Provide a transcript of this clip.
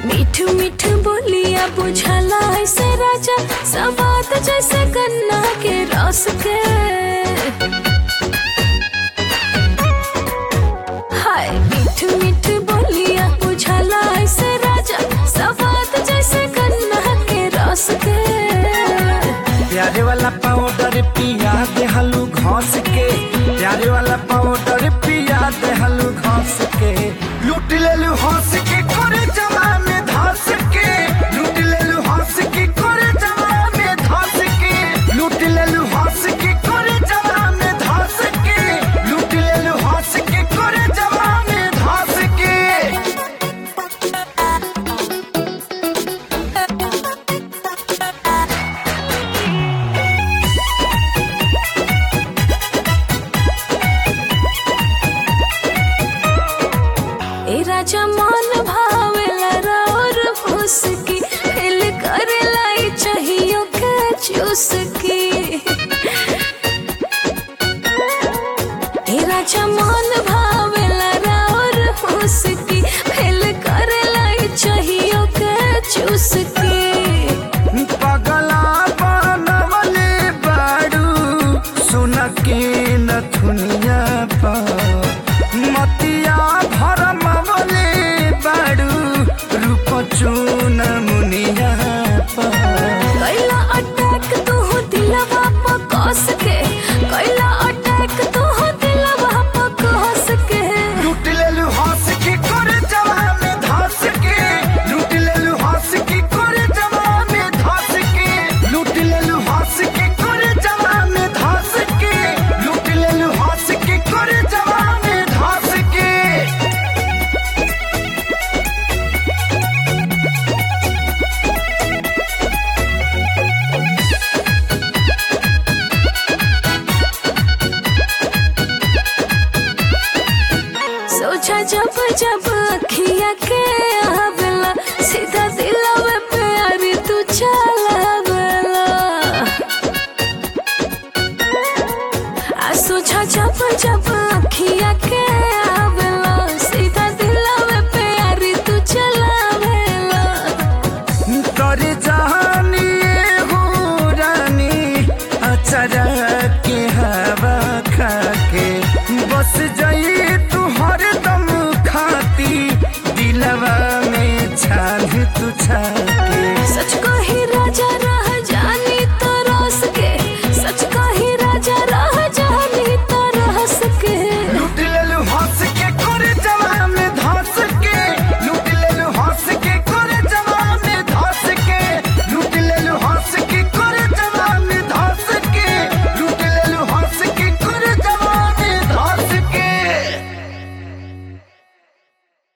मीठ मीठ बोलिया बुझला ऐसे राजा, सवाद जैसे गन्ना के रस के। हाय मीठ मीठ बोलिया बुझला ऐसे राजा, सवाद जैसे गन्ना के रस के। प्यारे वाला पाउडर पिया दे हलू घास के, प्यारे वाला पाउडर पिया दे हलू घास के। लूट ले लू हंस के करे जमा में धस के, लूट ले लू हंस के करे जमा में धस के, लूट ले लू हंस के करे जमा में धस के, लूट ले लू हंस के करे जमा में धस के। ए राजा मन भावेला राउर फुसकी, हिल करेला ई चाहियो के चुसकी। ए राजा मन भावेला राउर फुसकी, हिल करेला ई चाहियो के चुसकी। पगला बनवले बाड़ू सुन के नथुनिया पा, मतिया भरमवले बाड़ू रूप चून मुनिया पा। कैला अटैक तू दिलवा पर कस के, कैला अटैक तू दिलवा पर कस के। लूट ले लू हंस के करे जमा में धस के, लूट ले लू हंस के करे जमा में धस के, लूट ले लू हंस के करे जमा में धस के, लूट ले लू हंस के करे जमा में धस के। सोचा जब जब